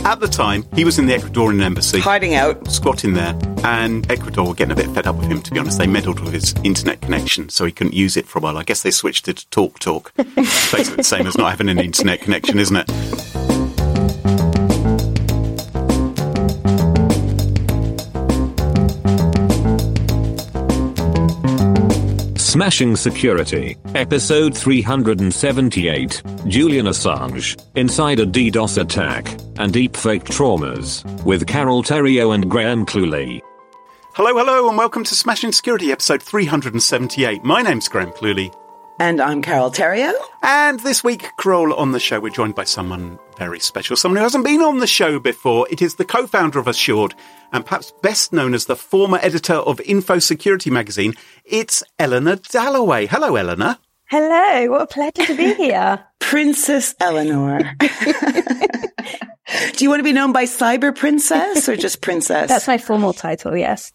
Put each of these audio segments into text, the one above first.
at the time, he was in the Ecuadorian embassy. Hiding out. Squatting there. And Ecuador were getting a bit fed up with him, to be honest. They meddled with his internet connection, so he couldn't use it for a while. I guess they switched it to TalkTalk. Basically the same as not having an internet connection, isn't it? Smashing Security, episode 378, Julian Assange, Inside a DDoS Attack, and Deepfake Traumas, with Carol Theriault and Graham Cluley. Hello, and welcome to Smashing Security, episode 378. My name's Graham Cluley. And I'm Carol Theriault. And this week, Carol, on the show, we're joined by someone very special, someone who hasn't been on the show before. It is the co-founder of Assured, and perhaps best known as the former editor of Info Security magazine. It's Eleanor Dalloway. Hello, Eleanor. Hello, what a pleasure to be here. Princess Eleanor. Do you want to be known by Cyber Princess or just Princess? That's my formal title, yes.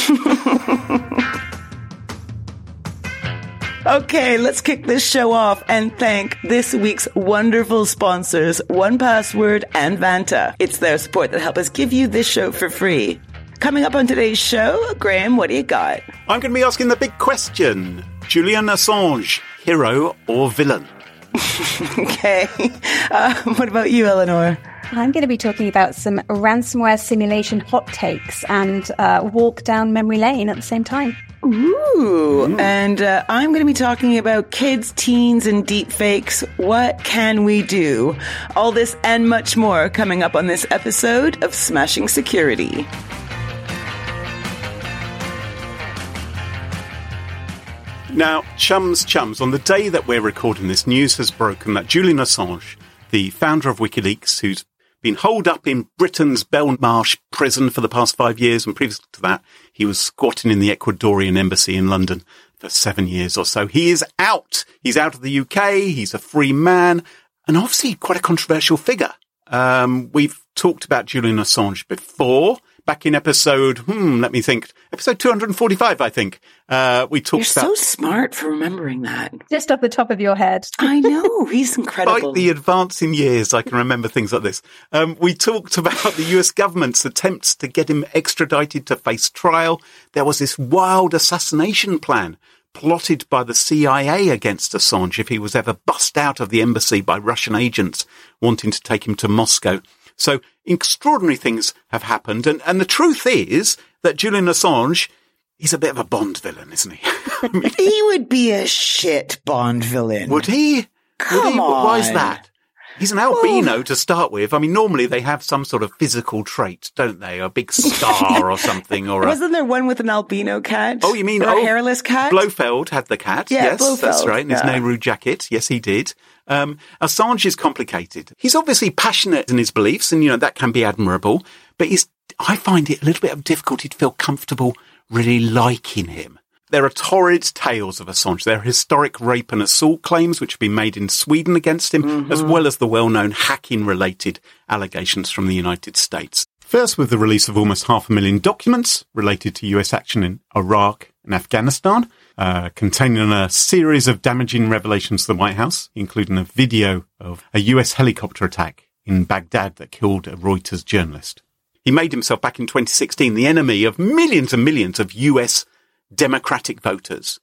Okay, let's kick this show off and thank this week's wonderful sponsors, 1Password and Vanta. It's their support that help us give you this show for free. Coming up on today's show, Graham, what do you got? I'm going to be asking the big question. Julian Assange, hero or villain? Okay. What about you, Eleanor? I'm going to be talking about some ransomware simulation hot takes and walk down memory lane at the same time. Ooh. And I'm going to be talking about kids, teens, and deepfakes. What can we do? All this and much more coming up on this episode of Smashing Security. Now, chums, on the day that we're recording this, news has broken that Julian Assange, the founder of WikiLeaks, who's been holed up in Britain's Belmarsh prison for the past 5 years, and previous to that, he was squatting in the Ecuadorian embassy in London for 7 years or so. He is out. He's out of the UK. He's a free man, and obviously quite a controversial figure. We've talked about Julian Assange before. Back in episode, let me think, episode 245, I think. We talked about... You're so smart for remembering that. Just off the top of your head. I know, he's incredible. Despite the advance in years, I can remember things like this. We talked about the US government's attempts to get him extradited to face trial. There was this wild assassination plan plotted by the CIA against Assange if he was ever bussed out of the embassy by Russian agents wanting to take him to Moscow. So extraordinary things have happened. And the truth is that Julian Assange, he's a bit of a Bond villain, isn't he? He would be a shit Bond villain. Would he? Come on. Why is that? He's an albino to start with. I mean, normally they have some sort of physical trait, don't they? A big scar or something. Or Wasn't there one with an albino cat? Oh, you mean a hairless cat? Blofeld had the cat. Yeah, yes, Blofeld. That's right. In his Nehru jacket. Yes, he did. Assange is complicated. He's obviously passionate in his beliefs, and, that can be admirable. But I find it a little bit of difficulty to feel comfortable really liking him. There are torrid tales of Assange. There are historic rape and assault claims which have been made in Sweden against him, as well as the well-known hacking-related allegations from the United States. First, with the release of almost 500,000 documents related to US action in Iraq and Afghanistan, containing a series of damaging revelations to the White House, including a video of a US helicopter attack in Baghdad that killed a Reuters journalist. He made himself back in 2016 the enemy of millions and millions of US Democratic voters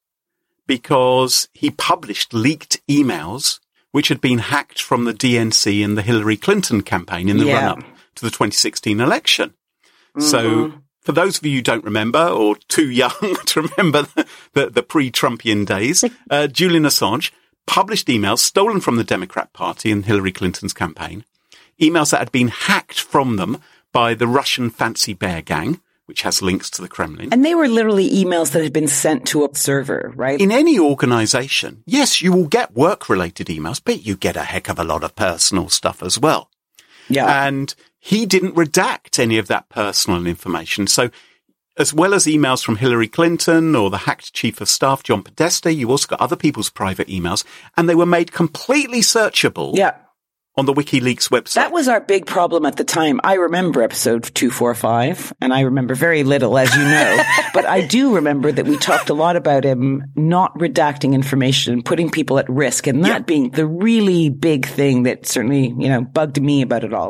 because he published leaked emails which had been hacked from the DNC and the Hillary Clinton campaign in the run-up to the 2016 election. So for those of you who don't remember or too young to remember the pre-Trumpian days, Julian Assange published emails stolen from the Democrat Party and Hillary Clinton's campaign, emails that had been hacked from them by the Russian Fancy Bear gang, which has links to the Kremlin. And they were literally emails that had been sent to a server, right? In any organization, yes, you will get work-related emails, but you get a heck of a lot of personal stuff as well. Yeah. And he didn't redact any of that personal information. So as well as emails from Hillary Clinton or the hacked chief of staff, John Podesta, you also got other people's private emails, and they were made completely searchable. Yeah. On the WikiLeaks website. That was our big problem at the time. I remember episode 245, and I remember very little, as you know. But I do remember that we talked a lot about him not redacting information, putting people at risk, and that being the really big thing that certainly, bugged me about it all.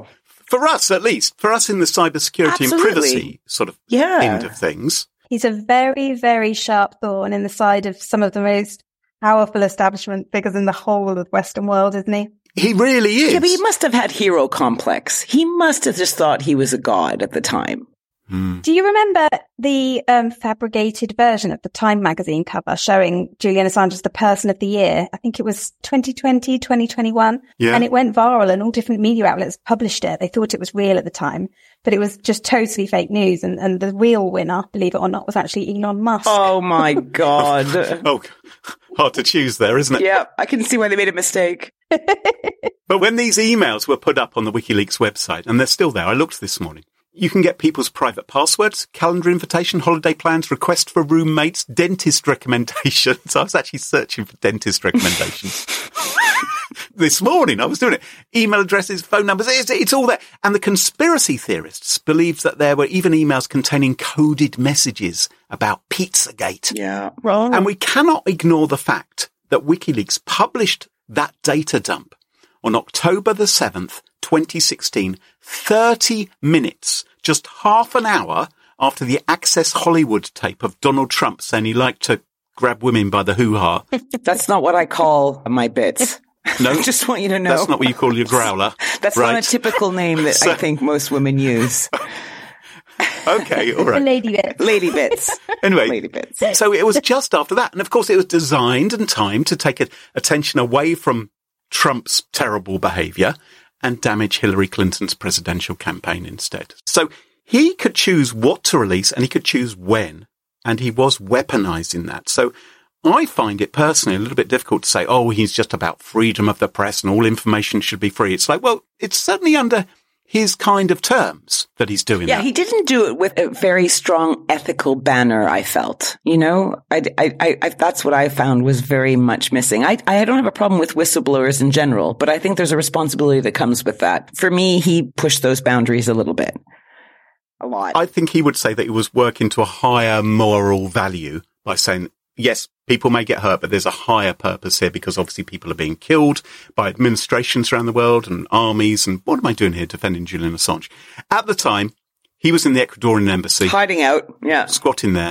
For us, at least. For us in the cybersecurity and privacy sort of end of things. He's a very, very sharp thorn in the side of some of the most powerful establishment figures in the whole of the Western world, isn't he? He really is. Yeah, but he must have had hero complex. He must have just thought he was a god at the time. Do you remember the fabricated version of the Time magazine cover showing Julian Assange as the person of the year? I think it was 2020, 2021. Yeah. And it went viral and all different media outlets published it. They thought it was real at the time, but it was just totally fake news. And the real winner, believe it or not, was actually Elon Musk. Oh, my God. Oh, hard to choose there, isn't it? Yeah, I can see why they made a mistake. But when these emails were put up on the WikiLeaks website, and they're still there, I looked this morning, you can get people's private passwords, calendar invitation, holiday plans, request for roommates, dentist recommendations. I was actually searching for dentist recommendations. This morning, I was doing it. Email addresses, phone numbers, it's all there. And the conspiracy theorists believed that there were even emails containing coded messages about Pizzagate. Yeah, wrong. And we cannot ignore the fact that WikiLeaks published that data dump on October the 7th, 2016, 30 minutes, just half an hour after the Access Hollywood tape of Donald Trump saying he liked to grab women by the hoo-ha. That's not what I call my bits. No, I just want you to know. That's not what you call your growler. That's right? not a typical name that I think most women use. Okay, all right. Lady bits. Lady bits. Anyway, Lady bits. So it was just after that. And of course, it was designed and timed to take attention away from Trump's terrible behavior and damage Hillary Clinton's presidential campaign instead. So he could choose what to release and he could choose when, and he was weaponized in that. So I find it personally a little bit difficult to say, oh, he's just about freedom of the press and all information should be free. It's like, well, it's certainly under his kind of terms that he's doing that. Yeah, he didn't do it with a very strong ethical banner, I felt. You know, I that's what I found was very much missing. I don't have a problem with whistleblowers in general, but I think there's a responsibility that comes with that. For me, he pushed those boundaries a little bit. A lot. I think he would say that he was working to a higher moral value by saying, yes, people may get hurt, but there's a higher purpose here because obviously people are being killed by administrations around the world and armies. And what am I doing here defending Julian Assange? At the time, he was in the Ecuadorian embassy. Hiding out, yeah. Squatting there.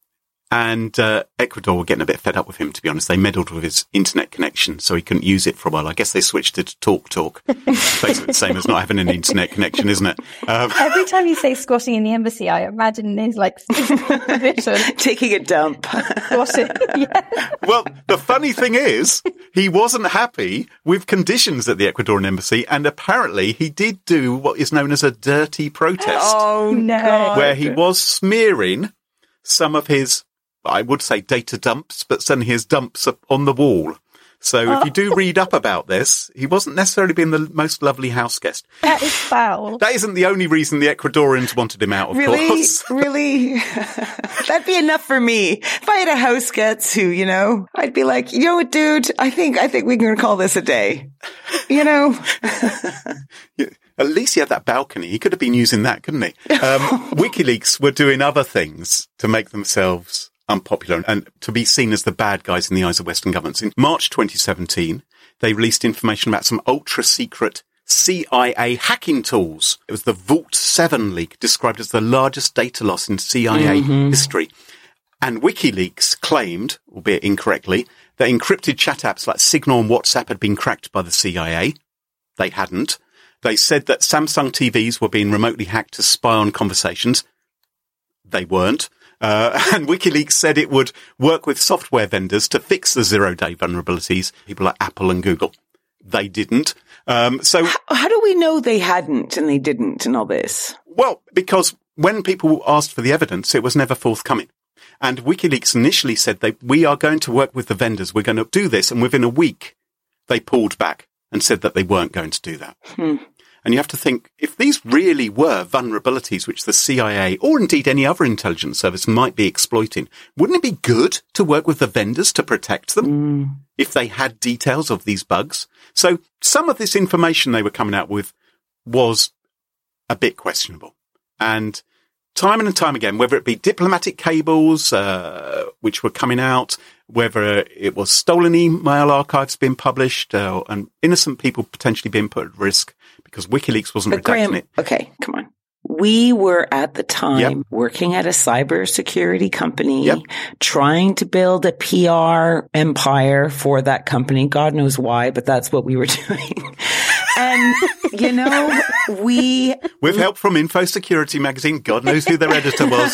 And Ecuador were getting a bit fed up with him, to be honest. They meddled with his internet connection, so he couldn't use it for a while. I guess they switched it to TalkTalk. Basically the same as not having an internet connection, isn't it? Every time you say squatting in the embassy, I imagine his position. Taking a dump. Squatting. Yeah. Well, the funny thing is, he wasn't happy with conditions at the Ecuadorian embassy, and apparently he did do what is known as a dirty protest. Oh, no. God. Where he was smearing some of his, I would say data dumps, but certainly his dumps on the wall. So if you do read up about this, he wasn't necessarily being the most lovely house guest. That is foul. That isn't the only reason the Ecuadorians wanted him out, of course. Really? That'd be enough for me. If I had a house guest who, you know, I'd be like, you know what, dude, I think we're going to call this a day. You know? Yeah. At least he had that balcony. He could have been using that, couldn't he? WikiLeaks were doing other things to make themselves unpopular and to be seen as the bad guys in the eyes of Western governments. In March 2017, they released information about some ultra-secret CIA hacking tools. It was the Vault 7 leak, described as the largest data loss in CIA history. And WikiLeaks claimed, albeit incorrectly, that encrypted chat apps like Signal and WhatsApp had been cracked by the CIA. They hadn't. They said that Samsung TVs were being remotely hacked to spy on conversations. They weren't. And WikiLeaks said it would work with software vendors to fix the zero-day vulnerabilities, people like Apple and Google. They didn't. So how do we know they hadn't and they didn't in all this? Well, because when people asked for the evidence, it was never forthcoming. And WikiLeaks initially said we are going to work with the vendors. We're going to do this. And within a week, they pulled back and said that they weren't going to do that. And you have to think, if these really were vulnerabilities which the CIA or indeed any other intelligence service might be exploiting, wouldn't it be good to work with the vendors to protect them if they had details of these bugs? So some of this information they were coming out with was a bit questionable. And time and time again, whether it be diplomatic cables, which were coming out, whether it was stolen email archives being published and innocent people potentially being put at risk because WikiLeaks wasn't redacting Graham, it. okay, come on. We were at the time working at a cybersecurity company, trying to build a PR empire for that company. God knows why, but that's what we were doing. And, you know, with help from Info Security magazine, God knows who their editor was.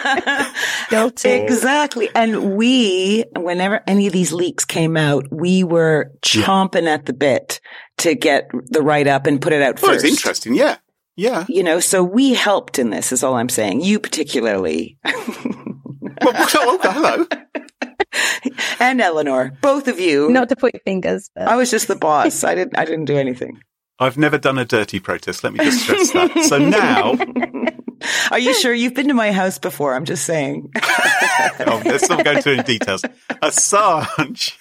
Exactly. And whenever any of these leaks came out, we were chomping at the bit to get the write-up and put it out first. It's interesting, yeah. Yeah. You know, so we helped in this, is all I'm saying. You particularly. Hello. And Eleanor, both of you. Not to point fingers, but I was just the boss. I didn't do anything. I've never done a dirty protest. Let me just stress that. So now. Are you sure? You've been to my house before. I'm just saying. Let's not go into any details. Assange.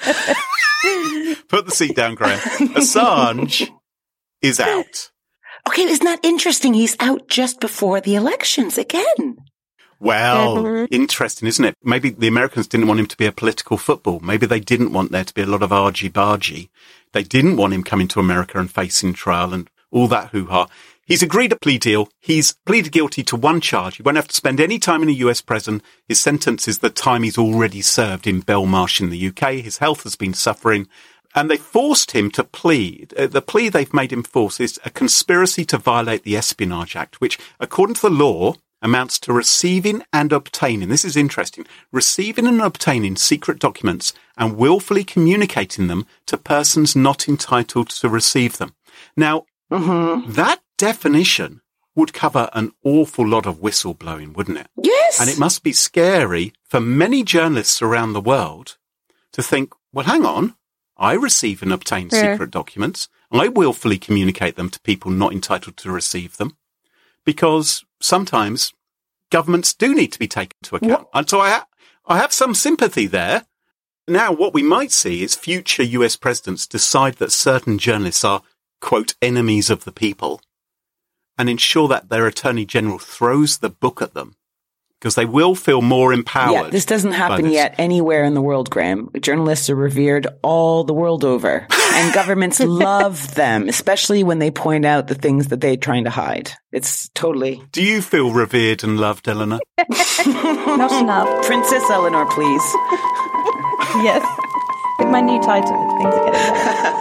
Put the seat down, Graham. Assange is out. Okay, isn't that interesting? He's out just before the elections again. Well, interesting, isn't it? Maybe the Americans didn't want him to be a political football. Maybe they didn't want there to be a lot of argy-bargy. They didn't want him coming to America and facing trial and all that hoo-ha. He's agreed a plea deal. He's pleaded guilty to one charge. He won't have to spend any time in a US prison. His sentence is the time he's already served in Belmarsh in the UK. His health has been suffering. And they forced him to plead. The plea they've made him force is a conspiracy to violate the Espionage Act, which, according to the law, amounts to receiving and obtaining. This is interesting. Receiving and obtaining secret documents and willfully communicating them to persons not entitled to receive them. Now, that definition would cover an awful lot of whistleblowing, wouldn't it? Yes. And it must be scary for many journalists around the world to think, well, hang on. I receive and obtain secret documents. I willfully communicate them to people not entitled to receive them because sometimes governments do need to be taken into account. And so I have some sympathy there. Now, what we might see is future US presidents decide that certain journalists are, quote, enemies of the people and ensure that their attorney general throws the book at them. Because they will feel more empowered. Yeah, this doesn't happen yet anywhere in the world, Graham. Journalists are revered all the world over. And governments love them, especially when they point out the things that they're trying to hide. It's totally... Do you feel revered and loved, Eleanor? not enough. Princess Eleanor, please. Yes. With my new title, things are getting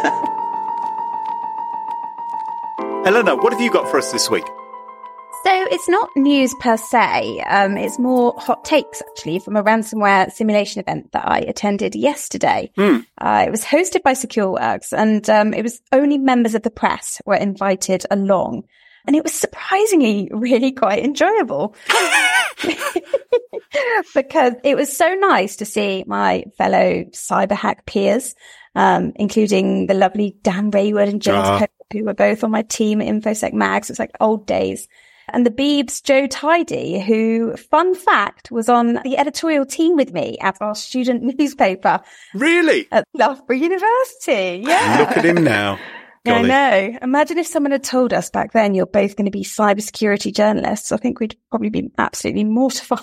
better. Eleanor, what have you got for us this week? So it's not news per se. It's more hot takes, actually, from a ransomware simulation event that I attended yesterday. It was hosted by SecureWorks, and it was only members of the press were invited along. And it was surprisingly really quite enjoyable. Because it was so nice to see my fellow cyberhack peers, including the lovely Dan Raywood and James Pope, who were both on my team at InfoSec Mag. So it's like old days. And the Beebs Joe Tidy, who, fun fact, was on the editorial team with me at our student newspaper. Really? At Loughborough University. Yeah. Look at him now. I know. Imagine if someone had told us back then you're both going to be cybersecurity journalists. I think we'd probably be absolutely mortified.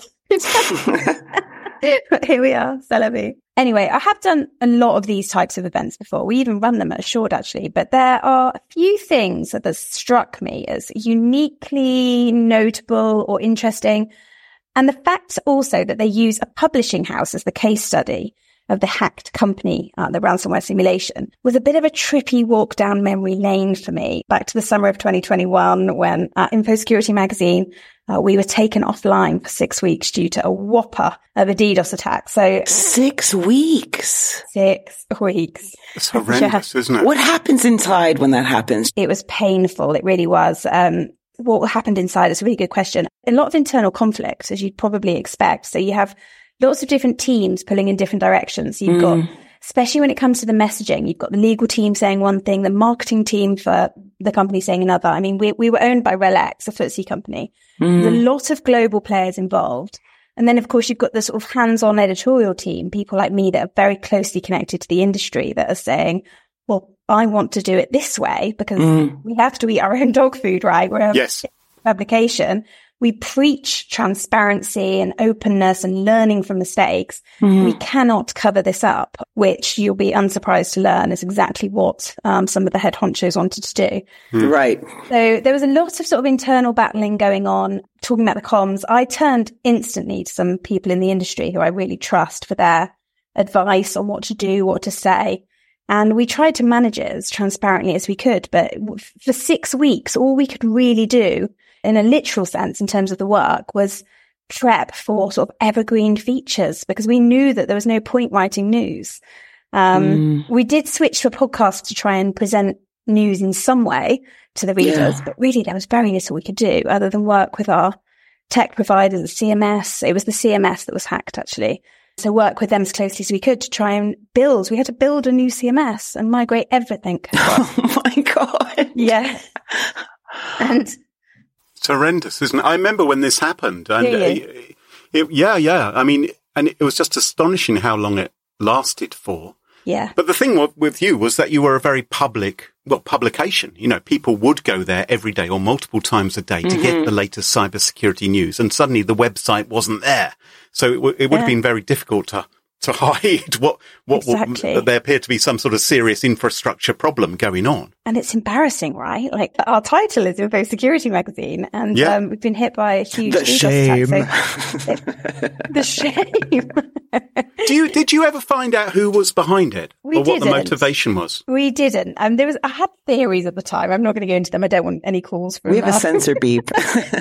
But here we are, c'est la vie. Anyway, I have done a lot of these types of events before. We even run them at Assured, actually. But there are a few things that have struck me as uniquely notable or interesting. And the fact also that they use a publishing house as the case study of the hacked company, the ransomware simulation, was a bit of a trippy walk down memory lane for me. Back to the summer of 2021, when at Info Security magazine, we were taken offline for 6 weeks due to a whopper of a DDoS attack. So 6 weeks. 6 weeks. It's horrendous, isn't it? What happens inside when that happens? It was painful. It really was. What happened inside is a really good question. A lot of internal conflict, as you'd probably expect. So you have lots of different teams pulling in different directions. You've got, especially when it comes to the messaging, you've got the legal team saying one thing, the marketing team for the company saying another. I mean, we were owned by RELX, a FTSE company. There's a lot of global players involved. And then, of course, you've got the sort of hands-on editorial team, people like me that are very closely connected to the industry that are saying, well, I want to do it this way because we have to eat our own dog food, right? We're a publication. we preach transparency and openness and learning from mistakes. We cannot cover this up, which you'll be unsurprised to learn is exactly what some of the head honchos wanted to do. Right. So there was a lot of sort of internal battling going on, talking about the comms. I turned instantly to some people in the industry who I really trust for their advice on what to do, what to say. And we tried to manage it as transparently as we could. But for 6 weeks, all we could really do in a literal sense in terms of the work was prep for sort of evergreen features because we knew that there was no point writing news. We did switch to a podcast to try and present news in some way to the readers, but really there was very little we could do other than work with our tech providers, the CMS. It was the CMS that was hacked actually. So work with them as closely as we could to try and build. We had to build a new CMS and migrate everything. Oh my God. Yeah. And it's horrendous, isn't it? I remember when this happened. And I mean, and it was just astonishing how long it lasted for. Yeah. But the thing with you was that you were a very publication. You know, people would go there every day or multiple times a day to get the latest cybersecurity news. And suddenly the website wasn't there. So it would have been very difficult to hide what there appeared to be some sort of serious infrastructure problem going on. And it's embarrassing, right? Like our title is Info Security Magazine, and we've been hit by a huge shame. The shame. Did you ever find out who was behind it, or what the motivation was? We didn't. I had theories at the time. I'm not going to go into them. I don't want any calls from. We have a censor beep.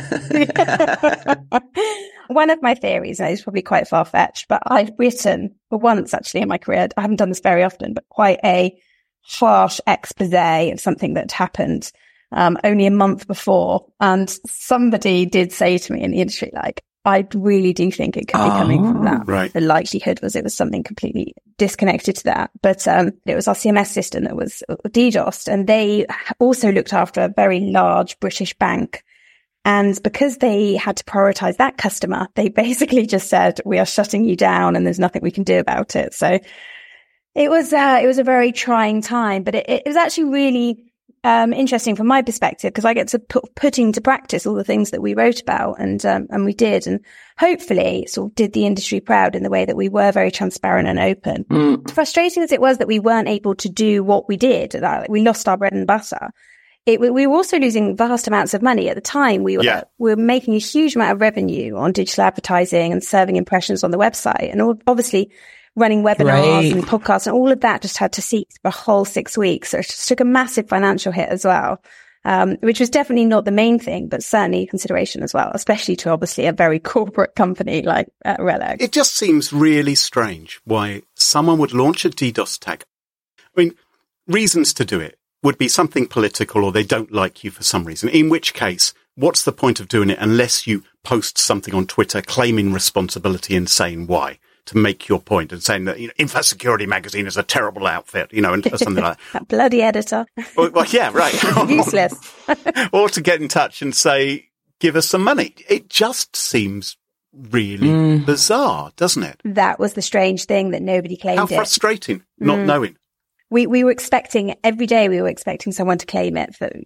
One of my theories, and it's probably quite far-fetched, but I've written for once actually in my career, I haven't done this very often, but quite a harsh expose of something that happened only a month before. And somebody did say to me in the industry, like, I really do think it could be coming from that. Right. The likelihood was it was something completely disconnected to that. But it was our CMS system that was DDoSed, and they also looked after a very large British bank. And because they had to prioritize that customer, they basically just said, we are shutting you down and there's nothing we can do about it. So it was a very trying time, but it was actually really interesting from my perspective because I get to put into practice all the things that we wrote about and we did, and hopefully sort of did the industry proud in the way that we were very transparent and open. Frustrating as it was that we weren't able to do what we did, that we lost our bread and butter. We were also losing vast amounts of money at the time. We were making a huge amount of revenue on digital advertising and serving impressions on the website, and obviously running webinars and podcasts, and all of that just had to cease for a whole 6 weeks. So it just took a massive financial hit as well, which was definitely not the main thing, but certainly a consideration as well, especially to obviously a very corporate company like RELX. It just seems really strange why someone would launch a DDoS attack. I mean, reasons to do it would be something political, or they don't like you for some reason, in which case, what's the point of doing it unless you post something on Twitter claiming responsibility and saying why, to make your point, and saying that, Info Security Magazine is a terrible outfit, and something like that. That bloody editor. Well, yeah, right. Useless. Or to get in touch and say, give us some money. It just seems really bizarre, doesn't it? That was the strange thing that nobody claimed. How frustrating, not knowing. We were expecting every day. We were expecting someone to claim it, but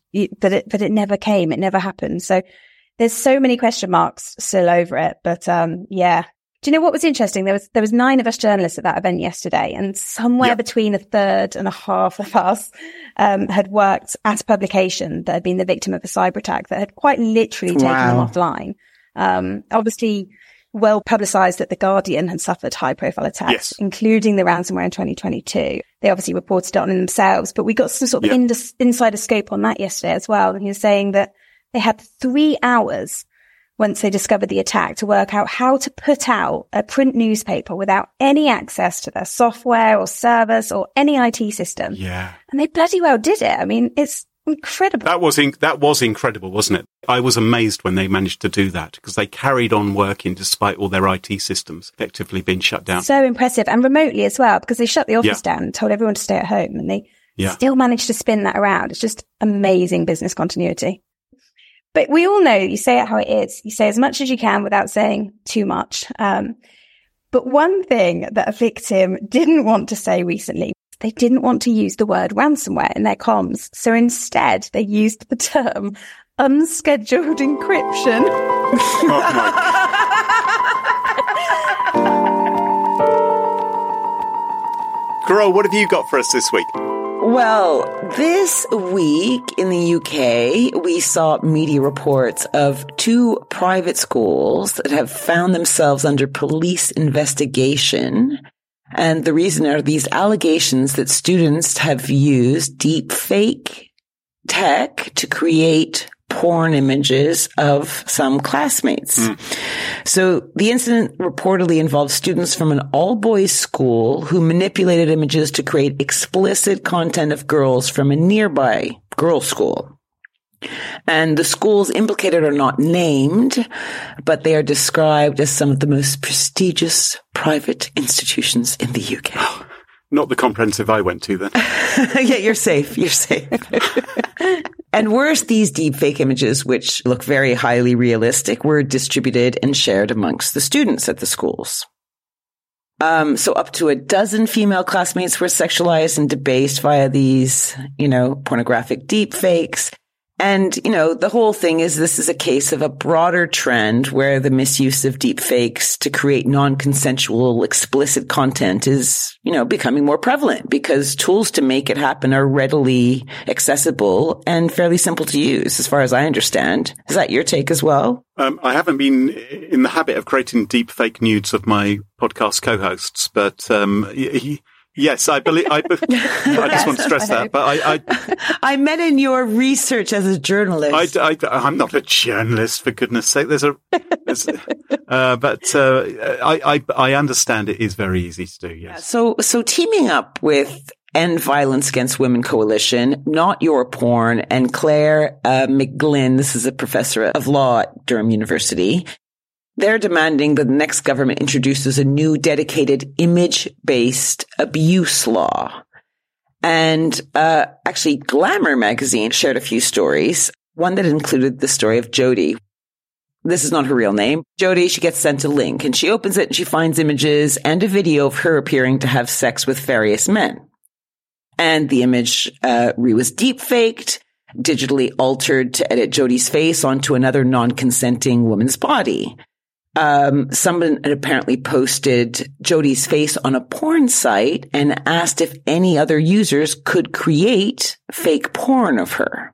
it never came. It never happened. So there's so many question marks still over it. But do you know what was interesting? There was 9 of us journalists at that event yesterday, and somewhere between a third and a half of us had worked at a publication that had been the victim of a cyber attack that had quite literally taken them offline. Obviously, well publicized that The Guardian had suffered high profile attacks, including the ransomware in 2022. They obviously reported it on themselves, but we got some sort of insider scope on that yesterday as well. And he was saying that they had 3 hours once they discovered the attack to work out how to put out a print newspaper without any access to their software or service or any IT system. Yeah. And they bloody well did it. I mean, it's incredible. That was incredible, wasn't it? I was amazed when they managed to do that, because they carried on working despite all their IT systems effectively being shut down. So impressive. And remotely as well, because they shut the office down and told everyone to stay at home, and they still managed to spin that around. It's just amazing business continuity. But we all know you say it how it is. You say as much as you can without saying too much. But one thing that a victim didn't want to say recently, they didn't want to use the word ransomware in their comms. So instead, they used the term unscheduled encryption. Oh my. Carol, what have you got for us this week? Well, this week in the UK, we saw media reports of 2 private schools that have found themselves under police investigation. And the reason are these allegations that students have used deep fake tech to create porn images of some classmates. So the incident reportedly involved students from an all-boys school who manipulated images to create explicit content of girls from a nearby girls' school. And the schools implicated are not named, but they are described as some of the most prestigious private institutions in the UK. Not the comprehensive I went to then. Yeah, you're safe. You're safe. And worse, these deepfake images, which look very highly realistic, were distributed and shared amongst the students at the schools. So up to a dozen female classmates were sexualized and debased via these, pornographic deepfakes. And, the whole thing is this is a case of a broader trend where the misuse of deepfakes to create non-consensual, explicit content is, becoming more prevalent because tools to make it happen are readily accessible and fairly simple to use, as far as I understand. Is that your take as well? I haven't been in the habit of creating deepfake nudes of my podcast co-hosts, but yes, I believe. I just want to stress that. But I meant in your research as a journalist. I'm not a journalist, for goodness sake. I understand it is very easy to do. Yes. So teaming up with End Violence Against Women Coalition, Not Your Porn, and Claire McGlynn, this is a professor of law at Durham University. They're demanding that the next government introduces a new dedicated image-based abuse law. And actually, Glamour magazine shared a few stories, one that included the story of Jodie. This is not her real name. Jodie, she gets sent a link, and she opens it, and she finds images and a video of her appearing to have sex with various men. And the image was deep-faked, digitally altered to edit Jodie's face onto another non-consenting woman's body. Someone had apparently posted Jodie's face on a porn site and asked if any other users could create fake porn of her.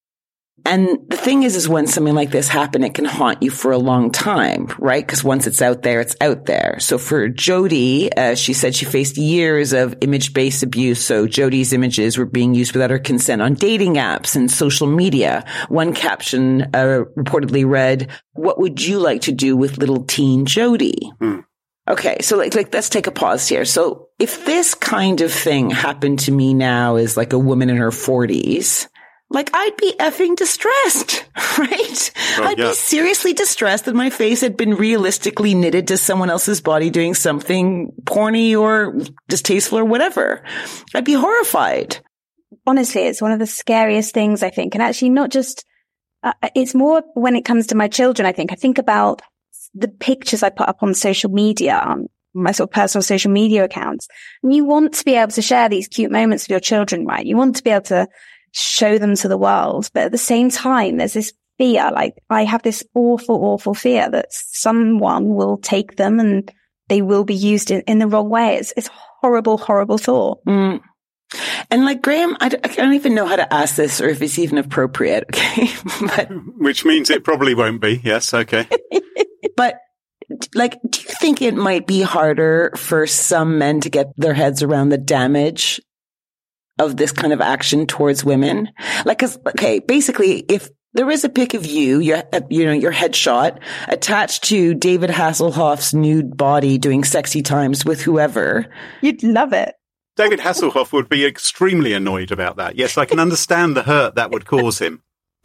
And the thing is when something like this happens, it can haunt you for a long time, right? Because once it's out there, it's out there. So for Jodie, she said she faced years of image-based abuse. So Jodie's images were being used without her consent on dating apps and social media. One caption reportedly read, "What would you like to do with little teen Jodie?" Okay, so like let's take a pause here. So if this kind of thing happened to me now as like a woman in her 40s, like, I'd be effing distressed, right? I'd be seriously distressed that my face had been realistically knitted to someone else's body doing something porny or distasteful or whatever. I'd be horrified. Honestly, it's one of the scariest things, I think. And actually not just, it's more when it comes to my children, I think. I think about the pictures I put up on social media, my sort of personal social media accounts. And you want to be able to share these cute moments with your children, right? You want to be able to show them to the world. But at the same time, there's this fear, like I have this awful, awful fear that someone will take them and they will be used in the wrong way. It's a horrible, horrible thought. And like, Graham, I don't even know how to ask this or if it's even appropriate. Okay. But, which means it probably won't be. Yes. Okay. But like, do you think it might be harder for some men to get their heads around the damage of this kind of action towards women? Like, basically, if there is a pic of you, your headshot attached to David Hasselhoff's nude body doing sexy times with whoever, you'd love it. David Hasselhoff would be extremely annoyed about that. Yes, I can understand the hurt that would cause him.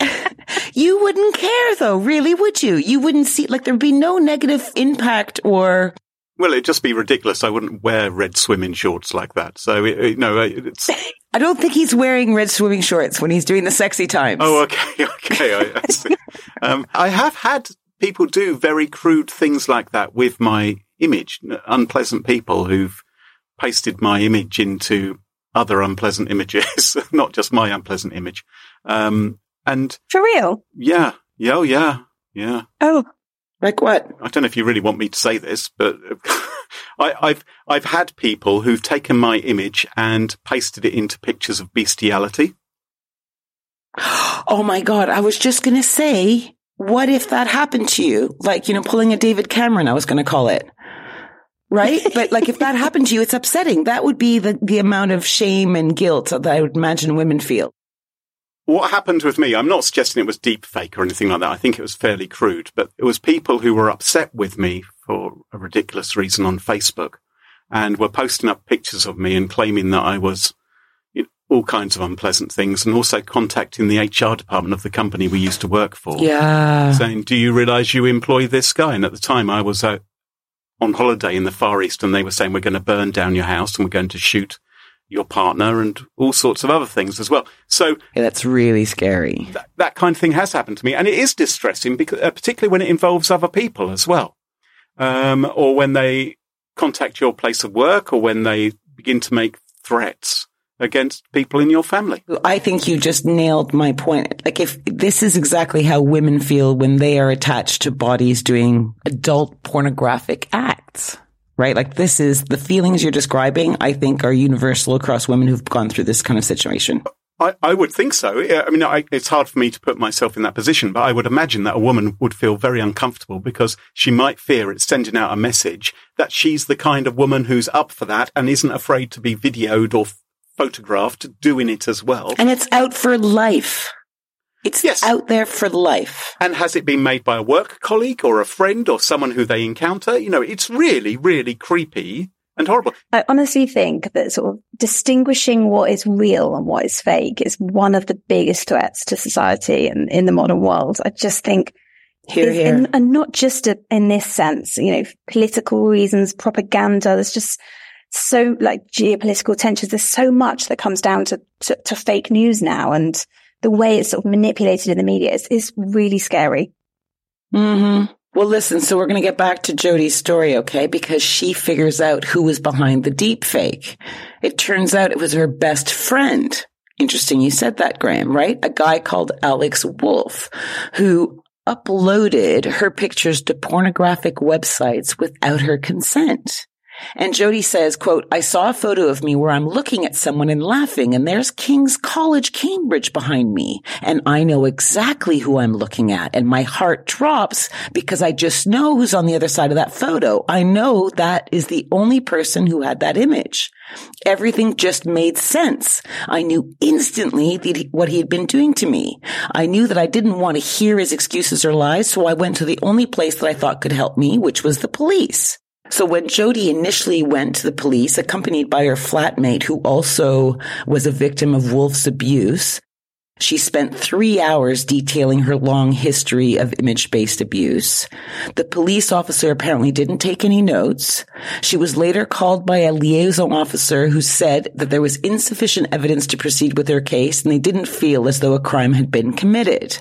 You wouldn't care though, really, would you? You wouldn't see, like, there'd be no negative impact or... Well, it'd just be ridiculous. I wouldn't wear red swimming shorts like that. So, it's... I don't think he's wearing red swimming shorts when he's doing the sexy times. Oh, okay. I see. I have had people do very crude things like that with my image. Unpleasant people who've pasted my image into other unpleasant images, not just my unpleasant image. And For real? yeah. Oh, Like what? I don't know if you really want me to say this, but I've had people who've taken my image and pasted it into pictures of bestiality. Oh my God. I was just going to say, what if that happened to you? Like, pulling a David Cameron, I was going to call it. Right? But like if that happened to you, it's upsetting. That would be the amount of shame and guilt that I would imagine women feel. What happened with me, I'm not suggesting it was deep fake or anything like that. I think it was fairly crude, but it was people who were upset with me for a ridiculous reason on Facebook and were posting up pictures of me and claiming that I was all kinds of unpleasant things, and also contacting the HR department of the company we used to work for. Yeah. Saying, do you realize you employ this guy? And at the time I was out on holiday in the Far East, and they were saying, we're going to burn down your house and we're going to shoot your partner and all sorts of other things as well. So that's really scary. That kind of thing has happened to me, and it is distressing, because particularly when it involves other people as well, or when they contact your place of work, or when they begin to make threats against people in your family. I think you just nailed my point. Like, if this is exactly how women feel when they are attached to bodies doing adult pornographic acts. Right? Like, this is the feelings you're describing, I think, are universal across women who've gone through this kind of situation. I would think so. I mean, it's hard for me to put myself in that position, but I would imagine that a woman would feel very uncomfortable, because she might fear it's sending out a message that she's the kind of woman who's up for that and isn't afraid to be videoed or photographed doing it as well. And it's out for life. It's out there for life. And has it been made by a work colleague or a friend or someone who they encounter? It's really, really creepy and horrible. I honestly think that sort of distinguishing what is real and what is fake is one of the biggest threats to society and in the modern world. I just think, and not just in this sense, political reasons, propaganda, there's just so like geopolitical tensions. There's so much that comes down to fake news now, and the way it's sort of manipulated in the media is really scary. Mm-hmm. Well, listen, so we're going to get back to Jodi's story, okay? Because she figures out who was behind the deep fake. It turns out it was her best friend. Interesting you said that, Graham, right? A guy called Alex Wolf, who uploaded her pictures to pornographic websites without her consent. And Jodi says, quote, I saw a photo of me where I'm looking at someone and laughing, and there's King's College, Cambridge behind me. And I know exactly who I'm looking at. And my heart drops because I just know who's on the other side of that photo. I know that is the only person who had that image. Everything just made sense. I knew instantly what he had been doing to me. I knew that I didn't want to hear his excuses or lies, so I went to the only place that I thought could help me, which was the police. So when Jodi initially went to the police, accompanied by her flatmate, who also was a victim of Wolf's abuse, she spent 3 hours detailing her long history of image-based abuse. The police officer apparently didn't take any notes. She was later called by a liaison officer who said that there was insufficient evidence to proceed with her case, and they didn't feel as though a crime had been committed.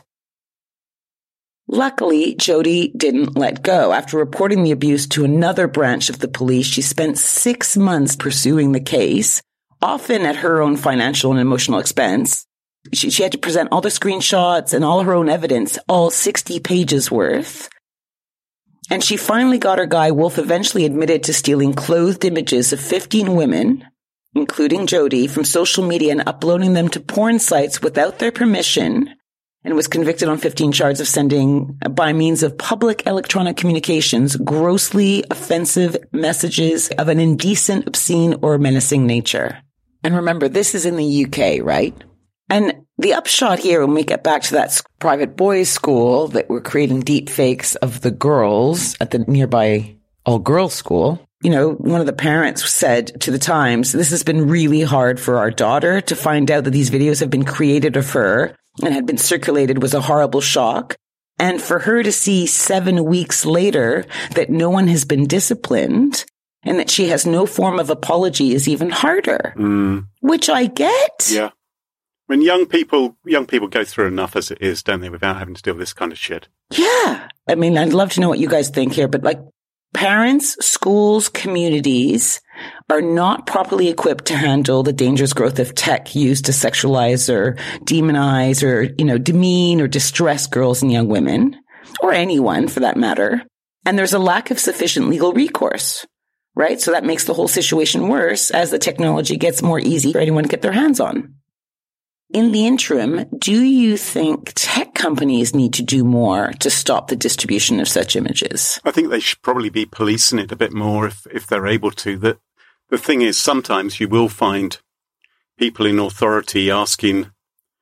Luckily, Jodi didn't let go. After reporting the abuse to another branch of the police, she spent 6 months pursuing the case, often at her own financial and emotional expense. She had to present all the screenshots and all her own evidence, all 60 pages worth. And she finally got her guy. Wolf eventually admitted to stealing clothed images of 15 women, including Jodi, from social media and uploading them to porn sites without their permission, and was convicted on 15 charges of sending, by means of public electronic communications, grossly offensive messages of an indecent, obscene, or menacing nature. And remember, this is in the UK, right? And the upshot here, when we get back to that private boys' school that were creating deep fakes of the girls at the nearby all-girls school, one of the parents said to the Times, this has been really hard for our daughter. To find out that these videos have been created of her and had been circulated was a horrible shock. And for her to see 7 weeks later that no one has been disciplined and that she has no form of apology is even harder, which I get. Yeah. When young people go through enough as it is, don't they, without having to deal with this kind of shit? Yeah. I mean, I'd love to know what you guys think here, but Parents, schools, communities are not properly equipped to handle the dangerous growth of tech used to sexualize or demonize or, demean or distress girls and young women, or anyone for that matter. And there's a lack of sufficient legal recourse, right? So that makes the whole situation worse as the technology gets more easy for anyone to get their hands on. In the interim, do you think tech companies need to do more to stop the distribution of such images? I think they should probably be policing it a bit more if they're able to. The thing is, sometimes you will find people in authority asking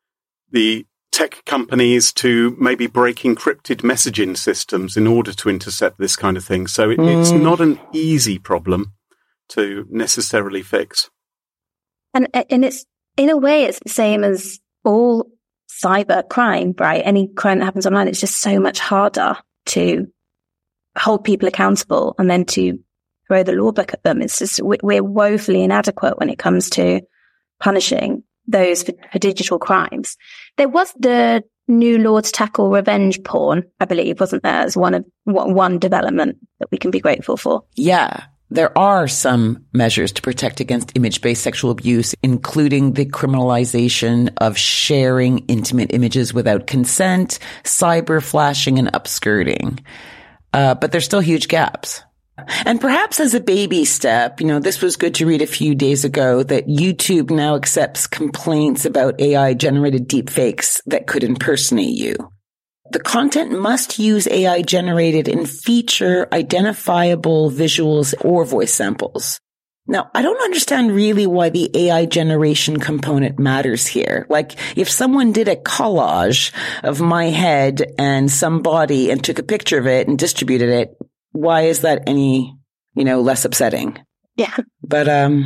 the tech companies to maybe break encrypted messaging systems in order to intercept this kind of thing. So it's not an easy problem to necessarily fix. And it's, in a way, it's the same as all cyber crime, right? Any crime that happens online, it's just so much harder to hold people accountable and then to throw the law book at them. It's just, we're woefully inadequate when it comes to punishing those for digital crimes. There was the new law to tackle revenge porn, I believe, wasn't there, as one development that we can be grateful for? Yeah. There are some measures to protect against image-based sexual abuse, including the criminalization of sharing intimate images without consent, cyber flashing, and upskirting. But there's still huge gaps. And perhaps as a baby step, this was good to read a few days ago that YouTube now accepts complaints about AI-generated deepfakes that could impersonate you. The content must use AI generated and feature identifiable visuals or voice samples. Now, I don't understand really why the AI generation component matters here. Like, if someone did a collage of my head and some body and took a picture of it and distributed it, why is that any, less upsetting? Yeah. But,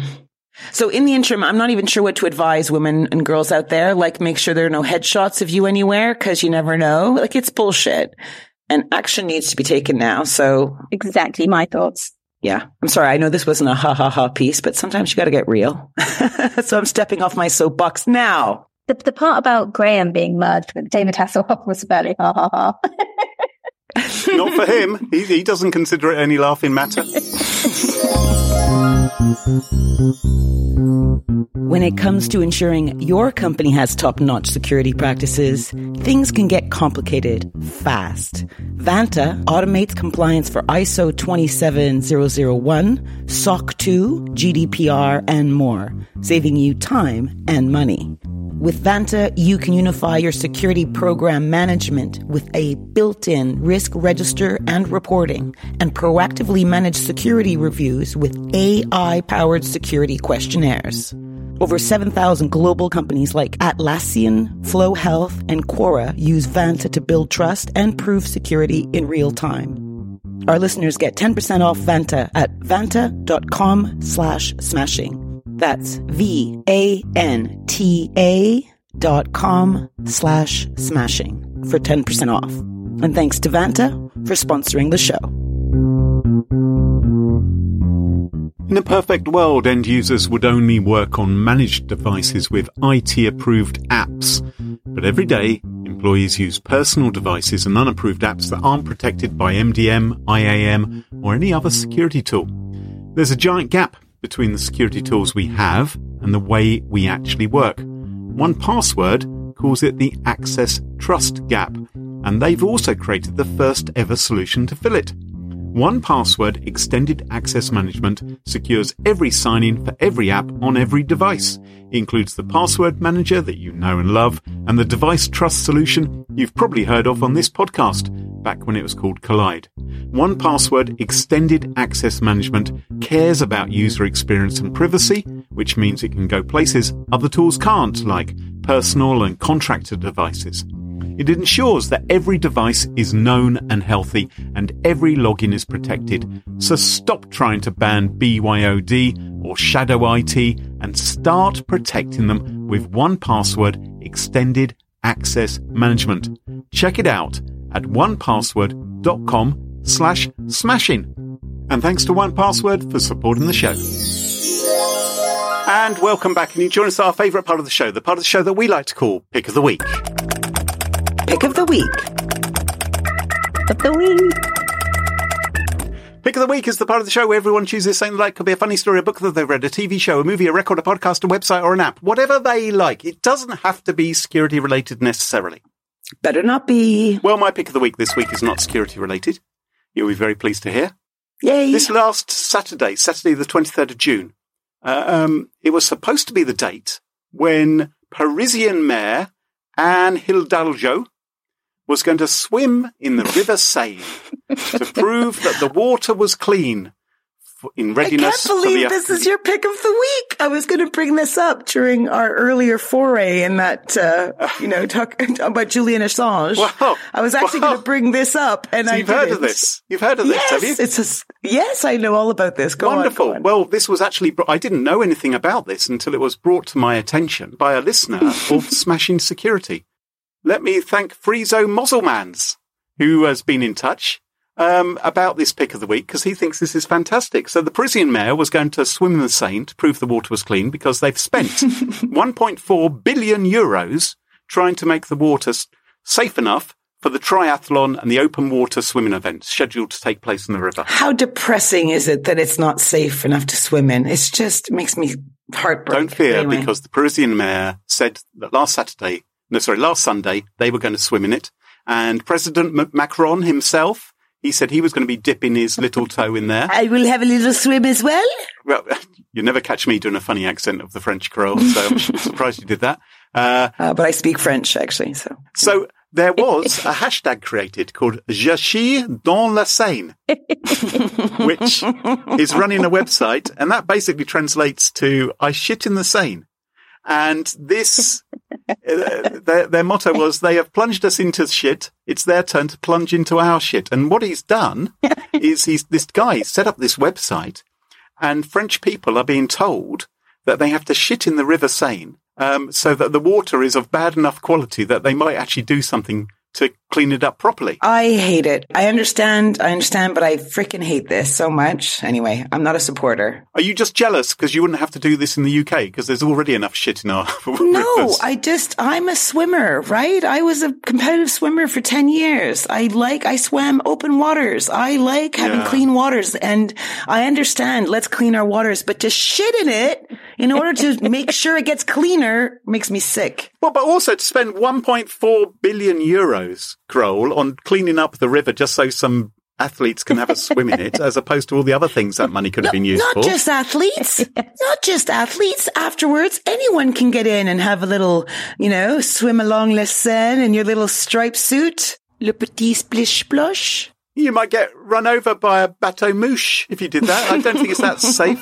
so in the interim, I'm not even sure what to advise women and girls out there. Like, make sure there are no headshots of you anywhere because you never know. Like, it's bullshit. And action needs to be taken now. So exactly my thoughts. Yeah. I'm sorry. I know this wasn't a ha piece, but sometimes you got to get real. So I'm stepping off my soapbox now. The part about Graham being merged with David Hasselhoff was fairly ha. Not for him. He doesn't consider it any laughing matter. When it comes to ensuring your company has top-notch security practices, things can get complicated fast. Vanta automates compliance for ISO 27001, SOC 2, GDPR, and more, saving you time and money. With Vanta, you can unify your security program management with a built-in risk register and reporting, and proactively manage security reviews with AI-powered security questionnaires. Over 7,000 global companies like Atlassian, Flow Health, and Quora use Vanta to build trust and prove security in real time. Our listeners get 10% off Vanta at vanta.com/smashing. That's VANTA.com/smashing for 10% off. And thanks to Vanta for sponsoring the show. In a perfect world, end users would only work on managed devices with IT-approved apps. But every day, employees use personal devices and unapproved apps that aren't protected by MDM, IAM, or any other security tool. There's a giant gap between the security tools we have and the way we actually work. 1Password calls it the access trust gap, and they've also created the first ever solution to fill it. 1Password Extended Access Management secures every sign-in for every app on every device. It includes the password manager that you know and love, and the device trust solution you've probably heard of on this podcast, back when it was called Collide. 1Password Extended Access Management cares about user experience and privacy, which means it can go places other tools can't, like personal and contractor devices. It ensures that every device is known and healthy and every login is protected. So stop trying to ban BYOD or shadow IT and start protecting them with 1Password Extended Access Management. Check it out at onepassword.com/smashing. And thanks to 1Password for supporting the show. And welcome back. And you join us at our favourite part of the show, the part of the show that we like to call Pick of the Week. Pick of the week. Of the week. Pick of the Week is the part of the show where everyone chooses something like could be a funny story, a book that they've read, a TV show, a movie, a record, a podcast, a website, or an app. Whatever they like. It doesn't have to be security related necessarily. Better not be. Well, my pick of the week this week is not security related. You'll be very pleased to hear. Yay. This last Saturday the 23rd of June, it was supposed to be the date when Parisian Mayor Anne Hidalgo was going to swim in the River Seine to prove that the water was clean in readiness. I can't believe this is your pick of the week. I was going to bring this up during our earlier foray in that, talk about Julian Assange. Wow. I was actually going to bring this up, and so you've heard of this? You've heard of this, have you? Yes, I know all about this. Wonderful. On. Well, this was actually, I didn't know anything about this until it was brought to my attention by a listener of Smashing Security. Let me thank Frizo Mosselmans, who has been in touch about this pick of the week, because he thinks this is fantastic. So the Parisian mayor was going to swim in the Seine to prove the water was clean because they've spent 1.4 billion euros trying to make the water safe enough for the triathlon and the open water swimming event scheduled to take place in the river. How depressing is it that it's not safe enough to swim in? It's just makes me heartbroken. Don't fear, anyway. Because the Parisian mayor said that last Sunday, they were going to swim in it. And President Macron himself, he said he was going to be dipping his little toe in there. I will have a little swim as well. Well, you never catch me doing a funny accent of the French Creole, so I'm surprised you did that. But I speak French, actually. So there was a hashtag created called Je chie dans la Seine, which is running a website, and that basically translates to I shit in the Seine. And this, their motto was, they have plunged us into shit. It's their turn to plunge into our shit. And what he's done is this guy set up this website, and French people are being told that they have to shit in the River Seine, so that the water is of bad enough quality that they might actually do something to clean it up properly. I hate it. I understand, but I freaking hate this so much. Anyway, I'm not a supporter. Are you just jealous because you wouldn't have to do this in the UK because there's already enough shit in our No, rivers? I'm a swimmer, right? I was a competitive swimmer for 10 years. I swam open waters. I like having clean waters, and I understand, let's clean our waters, but to shit in it in order to make sure it gets cleaner makes me sick. Well, but also to spend 1.4 billion euros, Kroll, on cleaning up the river just so some athletes can have a swim in it, as opposed to all the other things that money could have been used for. Not just athletes. Afterwards, anyone can get in and have a little, swim along La Seine in your little striped suit. Le petit splish splosh. You might get run over by a bateau mouche if you did that. I don't think it's that safe.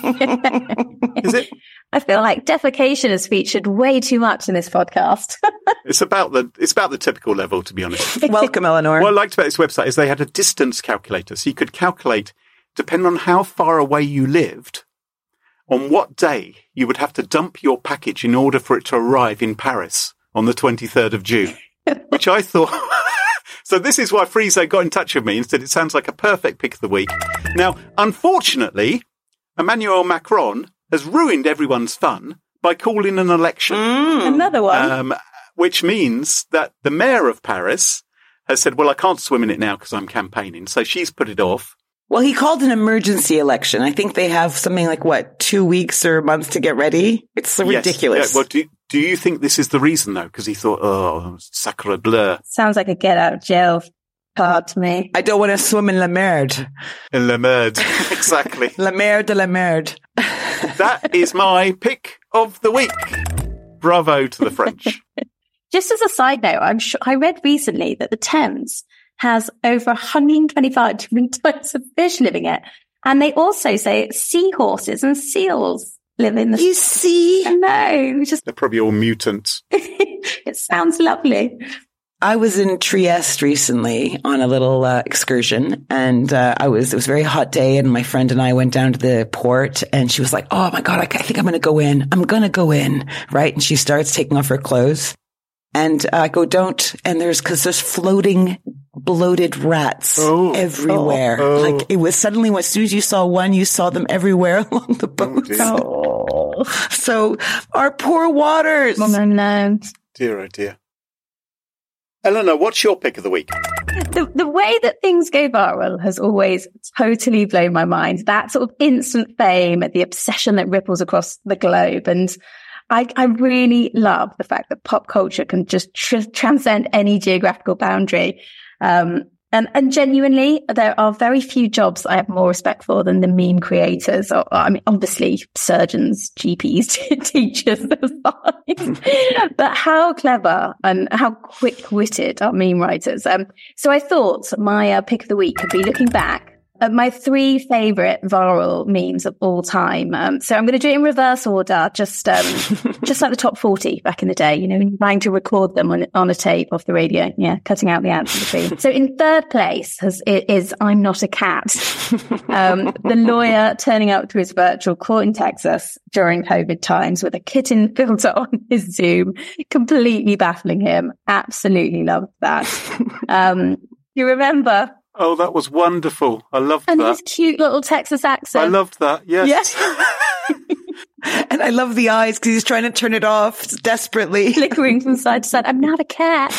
Is it? I feel like defecation is featured way too much in this podcast. It's about the typical level, to be honest. Welcome, Eleanor. What I liked about this website is they had a distance calculator. So you could calculate, depending on how far away you lived, on what day you would have to dump your package in order for it to arrive in Paris on the 23rd of June, which I thought... So this is why Frizo got in touch with me and said it sounds like a perfect pick of the week. Now, unfortunately, Emmanuel Macron has ruined everyone's fun by calling an election. Another one. Which means that the mayor of Paris has said, well, I can't swim in it now because I'm campaigning. So she's put it off. Well, he called an emergency election. I think they have something like, 2 weeks or a month to get ready? It's so ridiculous. Yeah, well, do you think this is the reason, though? Because he thought, oh, sacre bleu. Sounds like a get out of jail card to me. I don't want to swim in la merde. In la merde, exactly. La merde de la merde. That is my pick of the week. Bravo to the French. Just as a side note, I read recently that the Thames has over 125 different types of fish living in it. And they also say seahorses and seals live in the... You see? I know. They're probably all mutants. It sounds lovely. I was in Trieste recently on a little excursion, and it was a very hot day, and my friend and I went down to the port, and she was like, oh my God, I think I'm going to go in. I'm going to go in. Right. And she starts taking off her clothes. And I go, don't. And there's floating bloated rats everywhere. Like it was suddenly, as soon as you saw one, you saw them everywhere along the boat. So our poor waters. Oh, no. Dear, oh dear. Eleanor, what's your pick of the week? The way that things go viral has always totally blown my mind. That sort of instant fame, the obsession that ripples across the globe. And I really love the fact that pop culture can just transcend any geographical boundary. And genuinely, there are very few jobs I have more respect for than the meme creators. I mean, obviously, surgeons, GPs, teachers, that's fine. But how clever and how quick-witted are meme writers. So I thought my pick of the week could be looking back at my 3 favorite viral memes of all time. So I'm going to do it in reverse order, just like the top 40 back in the day, you know, trying to record them on a tape off the radio. Yeah, cutting out the ads between. So in third place is I'm Not a Cat. The lawyer turning up to his virtual court in Texas during COVID times with a kitten filter on his Zoom, completely baffling him. Absolutely loved that. You remember? Oh, that was wonderful. I loved that. And his cute little Texas accent. I loved that, yes. Yes. And I love the eyes because he's trying to turn it off desperately. Flickering from side to side. I'm not a cat.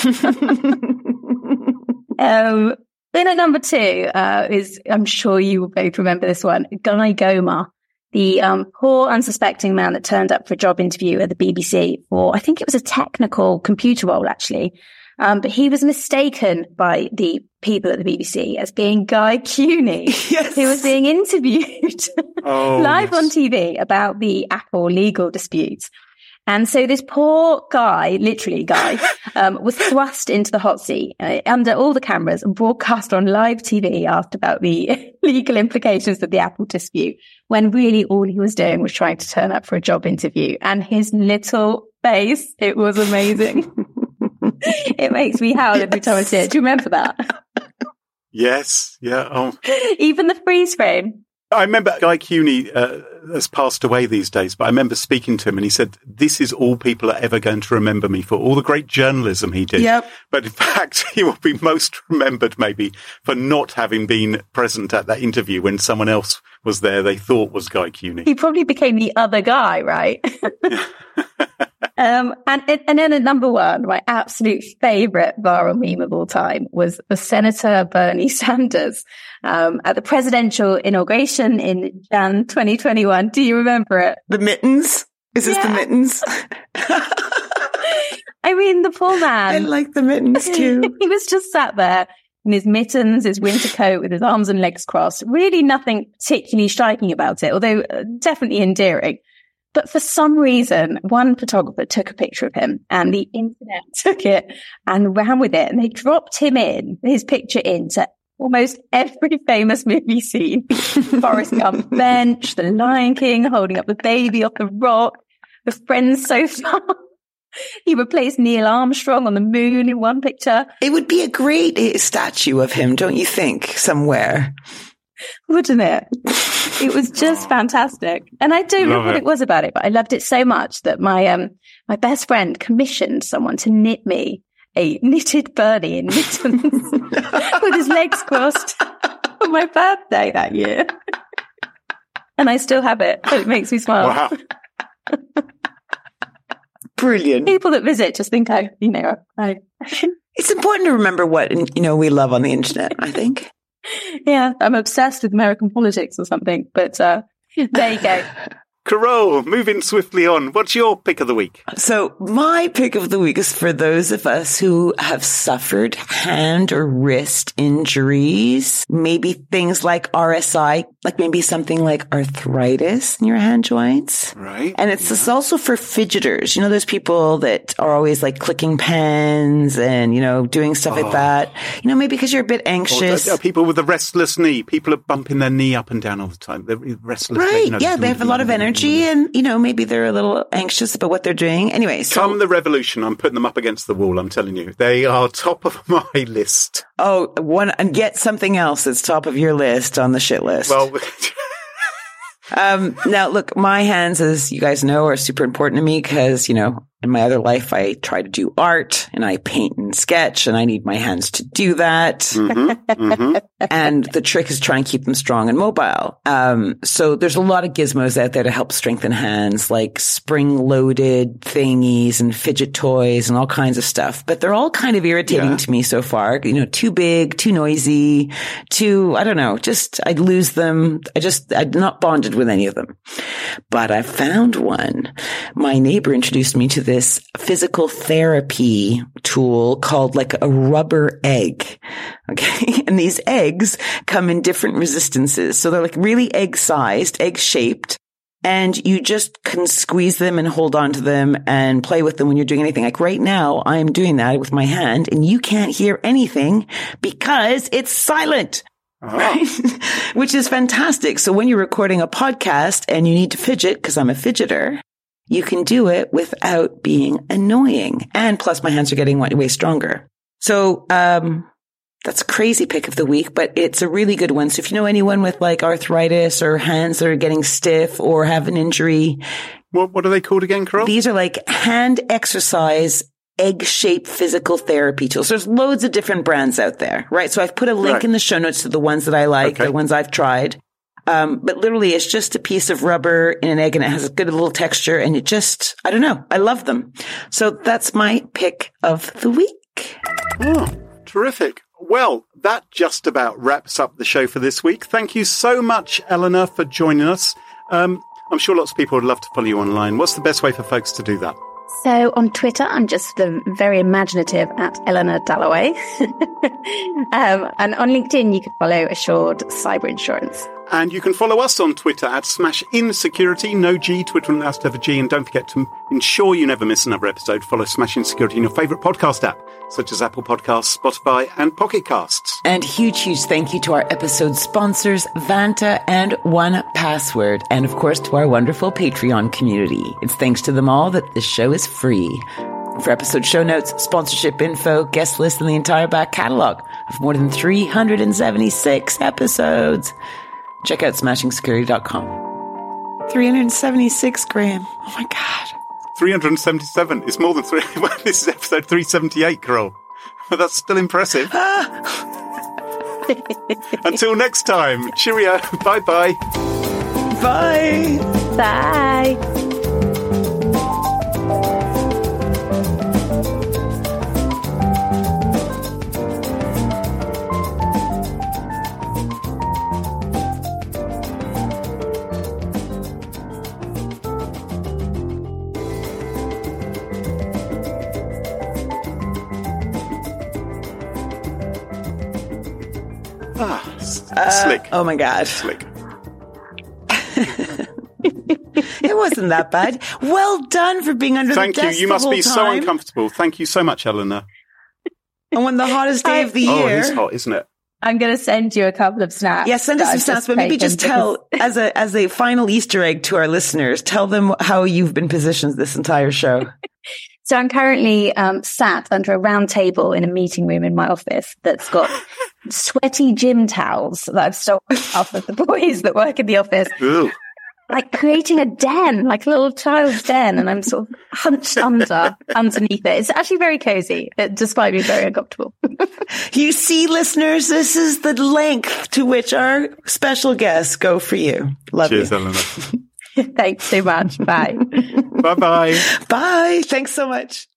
Then at number 2 is, I'm sure you will both remember this one, Guy Goma, the poor unsuspecting man that turned up for a job interview at the BBC for, I think it was a technical computer role actually. But he was mistaken by the people at the BBC as being Guy Cuny, Yes. who was being interviewed live on TV about the Apple legal dispute. And so this poor guy, literally Guy, was thrust into the hot seat under all the cameras and broadcast on live TV asked about the legal implications of the Apple dispute, when really all he was doing was trying to turn up for a job interview. And his little face, it was amazing. It makes me howl every time I see it. Do you remember that? Yes, yeah. Oh. Even the freeze frame. I remember Guy Cuny has passed away these days, but I remember speaking to him and he said, this is all people are ever going to remember me for, all the great journalism he did. Yep. But in fact, he will be most remembered maybe for not having been present at that interview when someone else was there they thought was Guy Cuny. He probably became the other guy, right? And then at number 1, my absolute favorite viral meme of all time was Senator Bernie Sanders at the presidential inauguration in Jan 2021. Do you remember it? The mittens? Is this the mittens? I mean, the poor man. I like the mittens too. He was just sat there in his mittens, his winter coat with his arms and legs crossed. Really nothing particularly striking about it, although definitely endearing. But for some reason, one photographer took a picture of him and the internet took it and ran with it. And they dropped his picture into almost every famous movie scene. Forrest Gump bench, The Lion King, holding up the baby off the rock, the Friends sofa. He replaced Neil Armstrong on the moon in one picture. It would be a great statue of him, don't you think, somewhere? Wouldn't it? It was just fantastic. And I don't know what it was about it, but I loved it so much that my best friend commissioned someone to knit me a knitted Bernie in mittens with his legs crossed for my birthday that year. And I still have it. So it makes me smile. Wow. Brilliant. People that visit just think I. It's important to remember what, we love on the internet, I think. Yeah, I'm obsessed with American politics or something, but there you go. Carole, moving swiftly on. What's your pick of the week? So my pick of the week is for those of us who have suffered hand or wrist injuries, maybe things like RSI, like maybe something like arthritis in your hand joints. Right. And it's also for fidgeters. Those people that are always like clicking pens and, doing stuff like that. Maybe because you're a bit anxious. Or people with a restless knee. People are bumping their knee up and down all the time. They're restless. Right. Yeah, they have a lot of energy. And, maybe they're a little anxious about what they're doing. Anyway, Come the revolution. I'm putting them up against the wall. I'm telling you. They are top of my list. Oh, and get something else that's top of your list on the shit list. Well, now look, my hands, as you guys know, are super important to me because, In my other life, I try to do art and I paint and sketch and I need my hands to do that. And the trick is try and keep them strong and mobile. So there's a lot of gizmos out there to help strengthen hands, like spring-loaded thingies and fidget toys and all kinds of stuff. But they're all kind of irritating to me so far. You know, too big, too noisy, I don't know, I'd lose them. I'd not bonded with any of them. But I found one. My neighbor introduced me to this physical therapy tool called like a rubber egg. Okay. And these eggs come in different resistances. So they're like really egg-sized, egg-shaped. And you just can squeeze them and hold on to them and play with them when you're doing anything. Like right now, I'm doing that with my hand and you can't hear anything because it's silent. Right? Which is fantastic. So when you're recording a podcast and you need to fidget, because I'm a fidgeter, you can do it without being annoying. And plus my hands are getting way stronger. So, that's a crazy pick of the week, but it's a really good one. So if you know anyone with like arthritis or hands that are getting stiff or have an injury. What are they called again, Carol? These are like hand exercise egg-shaped physical therapy tools. There's loads of different brands out there, right? So I've put a link in the show notes to the ones that I like, the ones I've tried. But literally it's just a piece of rubber in an egg and it has a good little texture and I don't know. I love them. So that's my pick of the week. Oh, terrific. Well, that just about wraps up the show for this week. Thank you so much, Eleanor, for joining us. I'm sure lots of people would love to follow you online. What's the best way for folks to do that? So on Twitter, I'm just very imaginative at Eleanor Dalloway. And on LinkedIn, you can follow Assured Cyber Insurance. And you can follow us on Twitter at SmashInSecurity. No G, Twitter wouldn't allow us to have a G. And don't forget to ensure you never miss another episode. Follow Smash In Security in your favourite podcast app, such as Apple Podcasts, Spotify, and Pocket Casts. And huge thank you to our episode sponsors, Vanta and 1Password. And of course, to our wonderful Patreon community. It's thanks to them all that this show is free. For episode show notes, sponsorship info, guest list, and the entire back catalogue of more than 376 episodes, check out SmashingSecurity.com. 376, Graham. Oh my God. 377. It's more than three. Well, this is episode 378, Carol. But that's still impressive. Until next time. Cheerio. Bye-bye. Bye. Bye. Slick. Oh my God. Slick. It wasn't that bad. Well done for being under the desk. Thank you. You must be so uncomfortable. Thank you so much, Eleanor. And when the hottest day of the year. Oh, it is hot, isn't it? I'm going to send you a couple of snaps. Yeah, send us some snaps, but maybe just tell, as a final Easter egg to our listeners, tell them how you've been positioned this entire show. So I'm currently sat under a round table in a meeting room in my office that's got sweaty gym towels that I've stolen off of the boys that work in the office. Ooh. Like creating a den, like a little child's den, and I'm sort of hunched underneath it. It's actually very cozy, despite being very uncomfortable. You see, listeners, this is the length to which our special guests go for you. Love Cheers, you. Eleanor. Thanks so much. Bye. Bye-bye. Bye. Thanks so much.